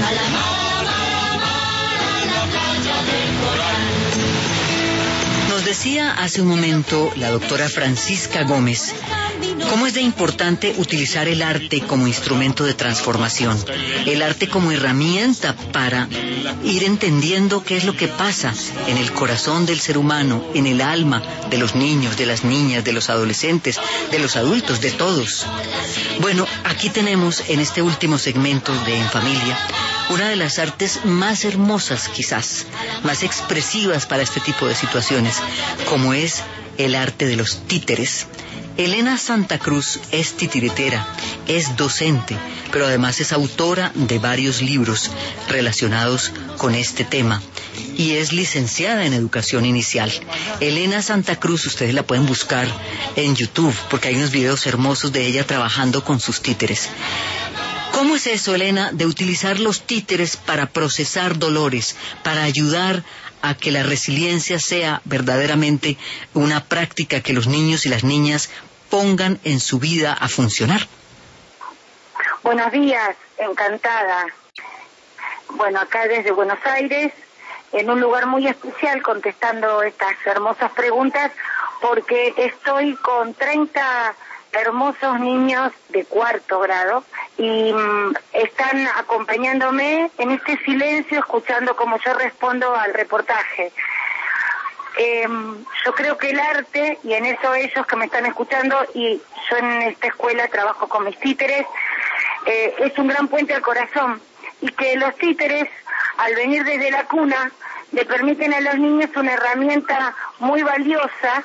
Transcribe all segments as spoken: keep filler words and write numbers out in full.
Nos decía hace un momento la doctora Francisca Gómez cómo es de importante utilizar el arte como instrumento de transformación, el arte como herramienta para ir entendiendo qué es lo que pasa en el corazón del ser humano, en el alma de los niños, de las niñas, de los adolescentes, de los adultos, de todos. Bueno, aquí tenemos en este último segmento de En Familia una de las artes más hermosas, quizás, más expresivas para este tipo de situaciones, como es el arte de los títeres. Elena Santa Cruz es titiritera, es docente, pero además es autora de varios libros relacionados con este tema y es licenciada en educación inicial. Elena Santa Cruz, ustedes la pueden buscar en YouTube porque hay unos videos hermosos de ella trabajando con sus títeres. ¿Cómo es eso, Elena, de utilizar los títeres para procesar dolores, para ayudar a que la resiliencia sea verdaderamente una práctica que los niños y las niñas pongan en su vida a funcionar? Buenos días, encantada. Bueno, acá desde Buenos Aires, en un lugar muy especial, contestando estas hermosas preguntas, porque estoy con treinta hermosos niños de cuarto grado y mm, están acompañándome en este silencio, escuchando cómo yo respondo al reportaje. Eh, yo creo que el arte, y en eso ellos que me están escuchando, y yo en esta escuela trabajo con mis títeres, eh, es un gran puente al corazón, y que los títeres, al venir desde la cuna, le permiten a los niños una herramienta muy valiosa,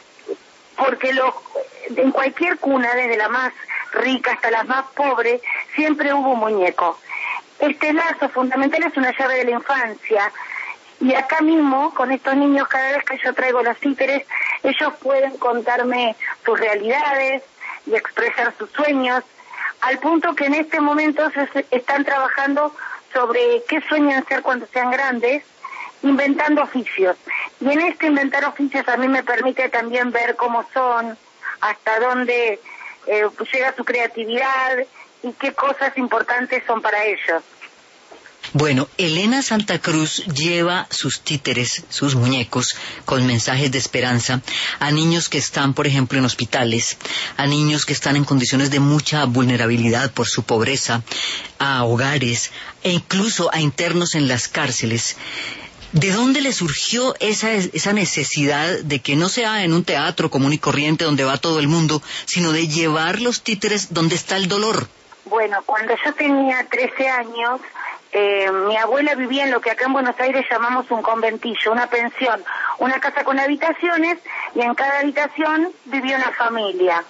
porque los, en cualquier cuna, desde la más rica hasta la más pobre, siempre hubo un muñeco. Este lazo fundamental es una llave de la infancia, y acá mismo, con estos niños, cada vez que yo traigo los títeres, ellos pueden contarme sus realidades y expresar sus sueños, al punto que en este momento se están trabajando sobre qué sueñan ser cuando sean grandes, inventando oficios. Y en este inventar oficios a mí me permite también ver cómo son, hasta dónde eh, llega su creatividad y qué cosas importantes son para ellos. Bueno, Elena Santa Cruz lleva sus títeres, sus muñecos, con mensajes de esperanza a niños que están, por ejemplo, en hospitales, a niños que están en condiciones de mucha vulnerabilidad por su pobreza, a hogares e incluso a internos en las cárceles. ¿De dónde le surgió esa, esa necesidad de que no sea en un teatro común y corriente donde va todo el mundo, sino de llevar los títeres donde está el dolor? Bueno, cuando yo tenía trece años, eh, mi abuela vivía en lo que acá en Buenos Aires llamamos un conventillo, una pensión, una casa con habitaciones, y en cada habitación vivía una familia.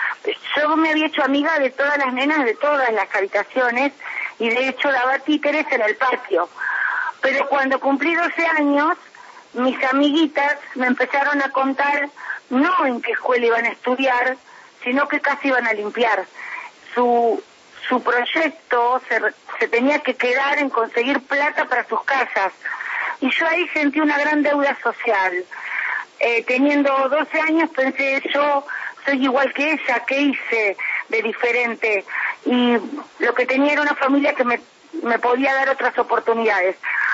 Yo me había hecho amiga de todas las nenas de todas las habitaciones, y de hecho daba títeres en el patio. Pero cuando cumplí doce años, mis amiguitas me empezaron a contar no en qué escuela iban a estudiar, sino que casi iban a limpiar. Su su proyecto se, se tenía que quedar en conseguir plata para sus casas. Y yo ahí sentí una gran deuda social. Eh, teniendo doce años pensé, yo soy igual que ella, ¿qué hice de diferente? Y lo que tenía era una familia que me, me podía dar otras oportunidades.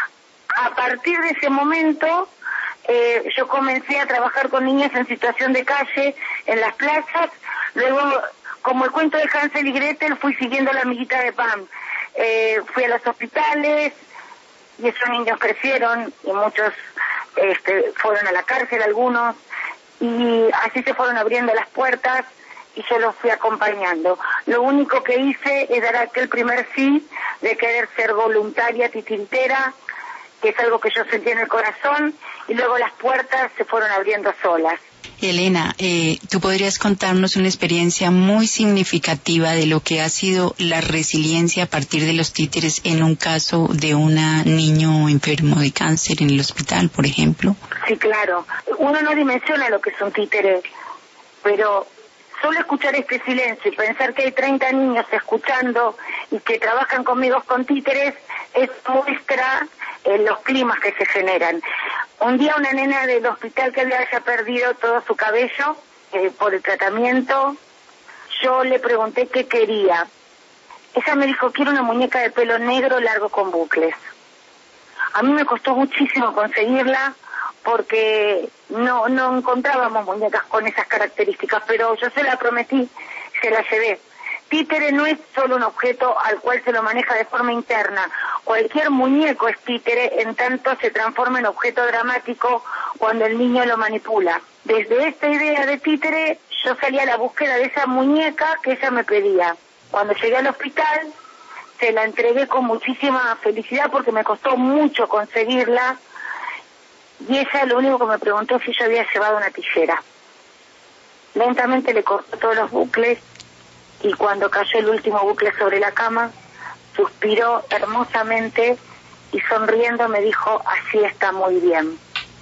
A partir de ese momento, eh, yo comencé a trabajar con niñas en situación de calle, en las plazas. Luego, como el cuento de Hansel y Gretel, fui siguiendo la amiguita de Pam. Eh, fui a los hospitales, y esos niños crecieron, y muchos este, fueron a la cárcel, algunos, y así se fueron abriendo las puertas, y yo los fui acompañando. Lo único que hice es dar aquel primer sí, de querer ser voluntaria titiritera, que es algo que yo sentí en el corazón, y luego las puertas se fueron abriendo solas. Elena, eh, tú podrías contarnos una experiencia muy significativa de lo que ha sido la resiliencia a partir de los títeres en un caso de un niño enfermo de cáncer en el hospital, por ejemplo. Sí, claro. Uno no dimensiona lo que es un títere, pero solo escuchar este silencio y pensar que hay treinta niños escuchando y que trabajan conmigo con títeres, es muestra eh, los climas que se generan. Un día una nena del hospital que había ya perdido todo su cabello eh, por el tratamiento, yo le pregunté qué quería. ella me dijo, quiero una muñeca de pelo negro largo con bucles. A mí me costó muchísimo conseguirla porque no no encontrábamos muñecas con esas características, pero yo se la prometí, se la llevé. Títere no es solo un objeto al cual se lo maneja de forma interna. Cualquier muñeco es títere, en tanto se transforma en objeto dramático cuando el niño lo manipula. Desde esta idea de títere, yo salí a la búsqueda de esa muñeca que ella me pedía. Cuando llegué al hospital, se la entregué con muchísima felicidad porque me costó mucho conseguirla, y ella lo único que me preguntó es si yo había llevado una tijera. Lentamente le cortó todos los bucles, y cuando cayó el último bucle sobre la cama, suspiró hermosamente y sonriendo me dijo, así está muy bien.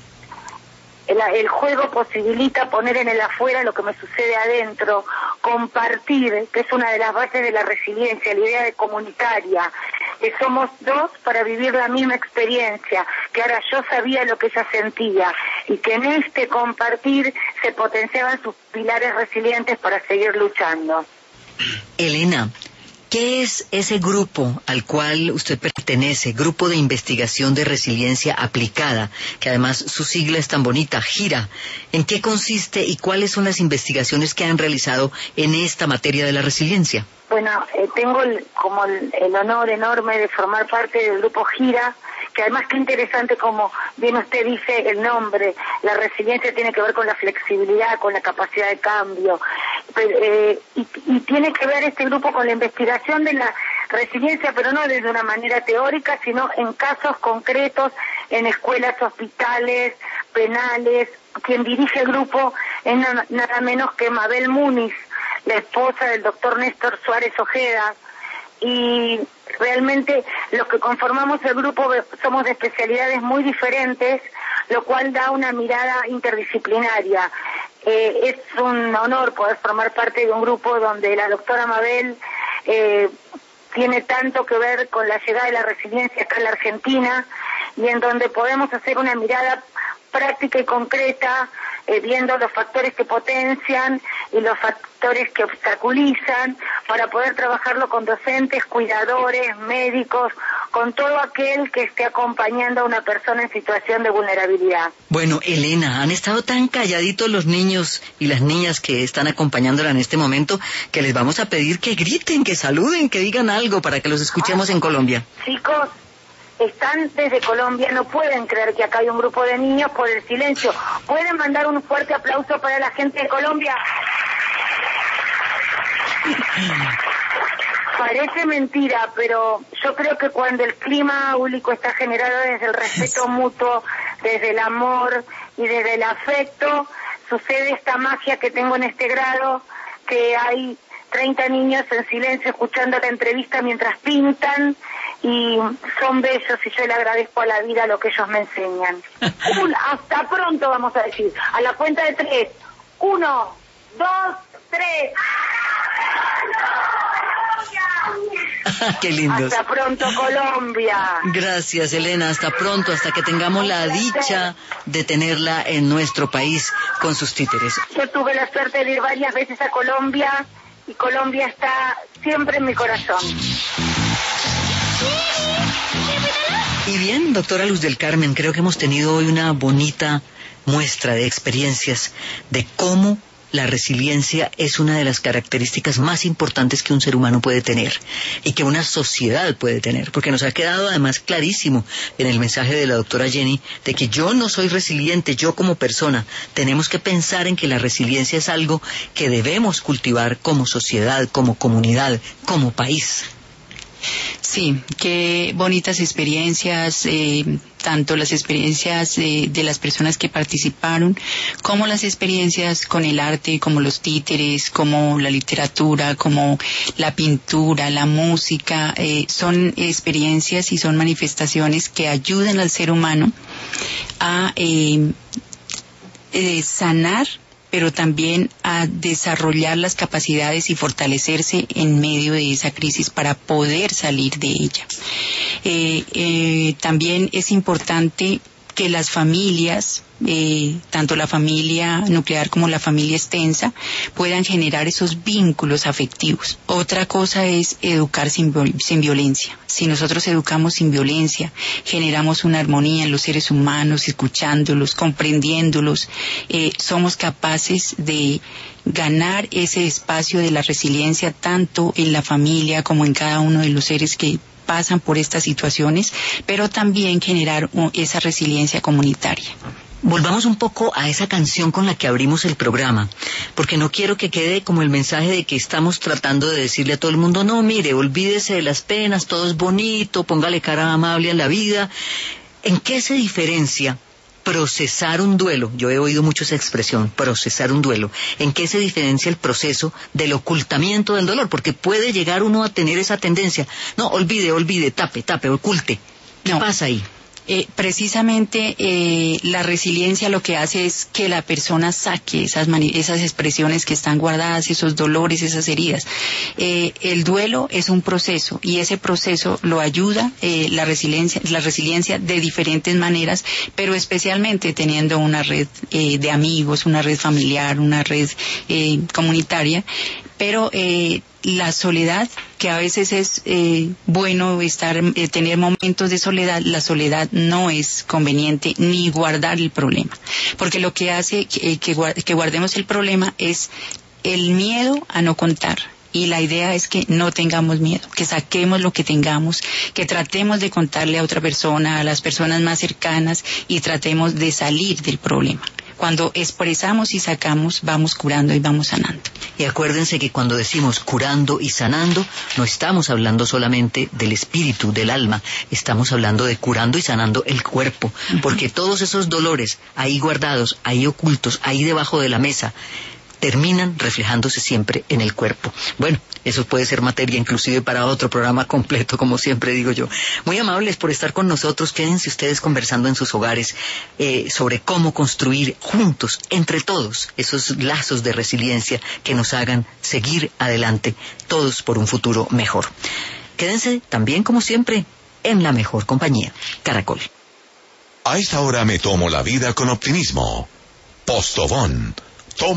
El, el juego posibilita poner en el afuera lo que me sucede adentro, compartir, que es una de las bases de la resiliencia, la idea de comunitaria, que somos dos para vivir la misma experiencia, que ahora yo sabía lo que ella sentía, y que en este compartir se potenciaban sus pilares resilientes para seguir luchando. Elena, ¿qué es ese grupo al cual usted pertenece, Grupo de Investigación de Resiliencia Aplicada, que además su sigla es tan bonita, GIRA? ¿En qué consiste y cuáles son las investigaciones que han realizado en esta materia de la resiliencia? Bueno, eh, tengo el, como el, el honor enorme de formar parte del grupo GIRA, que además qué interesante, como bien usted dice, el nombre, la resiliencia tiene que ver con la flexibilidad, con la capacidad de cambio, pero, eh, y, y tiene que ver este grupo con la investigación de la resiliencia, pero no desde una manera teórica, sino en casos concretos, en escuelas, hospitales, penales. Quien dirige el grupo es na, nada menos que Mabel Muniz, la esposa del doctor Néstor Suárez Ojeda, y realmente los que conformamos el grupo somos de especialidades muy diferentes, lo cual da una mirada interdisciplinaria. Eh, es un honor poder formar parte de un grupo donde la doctora Mabel eh, tiene tanto que ver con la llegada de la resiliencia acá en la Argentina, y en donde podemos hacer una mirada práctica y concreta, eh, viendo los factores que potencian y los factores que obstaculizan, para poder trabajarlo con docentes, cuidadores, médicos, con todo aquel que esté acompañando a una persona en situación de vulnerabilidad. Bueno, Elena, han estado tan calladitos los niños y las niñas que están acompañándola en este momento, que les vamos a pedir que griten, que saluden, que digan algo para que los escuchemos en Colombia. Chicos, están desde Colombia, no pueden creer que acá hay un grupo de niños por el silencio. ¿Pueden mandar un fuerte aplauso para la gente de Colombia? Parece mentira, pero yo creo que cuando el clima áulico está generado desde el respeto mutuo, desde el amor y desde el afecto, sucede esta magia que tengo en este grado, que hay treinta niños en silencio escuchando la entrevista mientras pintan, y son bellos, y yo le agradezco a la vida lo que ellos me enseñan. Un, hasta pronto, vamos a decir. A la cuenta de tres. Uno, dos, tres. Qué lindos. Hasta pronto, Colombia. Gracias, Elena. Hasta pronto, hasta que tengamos la dicha de tenerla en nuestro país con sus títeres. Yo tuve la suerte de ir varias veces a Colombia, y Colombia está siempre en mi corazón. Y bien, doctora Luz del Carmen, creo que hemos tenido hoy una bonita muestra de experiencias de cómo la resiliencia es una de las características más importantes que un ser humano puede tener y que una sociedad puede tener, porque nos ha quedado además clarísimo en el mensaje de la doctora Jenny de que yo no soy resiliente, yo como persona. Tenemos que pensar en que la resiliencia es algo que debemos cultivar como sociedad, como comunidad, como país. Sí, qué bonitas experiencias, eh, tanto las experiencias eh, de las personas que participaron, como las experiencias con el arte, como los títeres, como la literatura, como la pintura, la música. Eh, son experiencias y son manifestaciones que ayudan al ser humano a eh, eh, sanar, pero también a desarrollar las capacidades y fortalecerse en medio de esa crisis para poder salir de ella. Eh, eh, también es importante que las familias, eh, tanto la familia nuclear como la familia extensa, puedan generar esos vínculos afectivos. Otra cosa es educar sin, sin violencia. Si nosotros educamos sin violencia, generamos una armonía en los seres humanos, escuchándolos, comprendiéndolos, eh, somos capaces de ganar ese espacio de la resiliencia tanto en la familia como en cada uno de los seres que pasan por estas situaciones, pero también generar esa resiliencia comunitaria. Volvamos un poco a esa canción con la que abrimos el programa, porque no quiero que quede como el mensaje de que estamos tratando de decirle a todo el mundo, no, mire, olvídese de las penas, todo es bonito, póngale cara amable a la vida. ¿En qué se diferencia procesar un duelo? Yo he oído mucho esa expresión, procesar un duelo. ¿En qué se diferencia el proceso del ocultamiento del dolor? Porque puede llegar uno a tener esa tendencia. No, olvide, olvide, tape, tape, oculte. ¿Qué no. pasa ahí? Eh, precisamente eh, la resiliencia lo que hace es que la persona saque esas, mani- esas expresiones que están guardadas, esos dolores, esas heridas. Eh, el duelo es un proceso y ese proceso lo ayuda eh, la resiliencia, la resiliencia de diferentes maneras, pero especialmente teniendo una red eh, de amigos, una red familiar, una red eh, comunitaria, pero eh, la soledad, que a veces es eh, bueno estar, eh, tener momentos de soledad, la soledad no es conveniente ni guardar el problema, porque lo que hace que, que, que guardemos el problema es el miedo a no contar. Y la idea es que no tengamos miedo, que saquemos lo que tengamos, que tratemos de contarle a otra persona, a las personas más cercanas, y tratemos de salir del problema. Cuando expresamos y sacamos, vamos curando y vamos sanando. Y acuérdense que cuando decimos curando y sanando, no estamos hablando solamente del espíritu, del alma, estamos hablando de curando y sanando el cuerpo, uh-huh. porque todos esos dolores ahí guardados, ahí ocultos, ahí debajo de la mesa, terminan reflejándose siempre en el cuerpo. Bueno, eso puede ser materia inclusive para otro programa completo, como siempre digo yo. Muy amables por estar con nosotros. Quédense ustedes conversando en sus hogares eh, sobre cómo construir juntos, entre todos, esos lazos de resiliencia que nos hagan seguir adelante, todos por un futuro mejor. Quédense también, como siempre, en la mejor compañía, Caracol. A esta hora me tomo la vida con optimismo. Postobón.